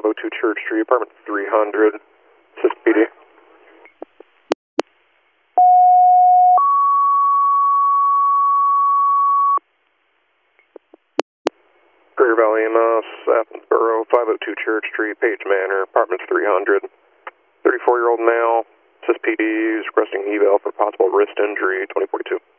502 Church Street, apartment 300, Assist PD. Greater Valley EMS, Athens Borough, 502 Church Street, Page Manor, apartment 300. 34-year-old male, Assist PD is requesting eval for possible wrist injury, 2042.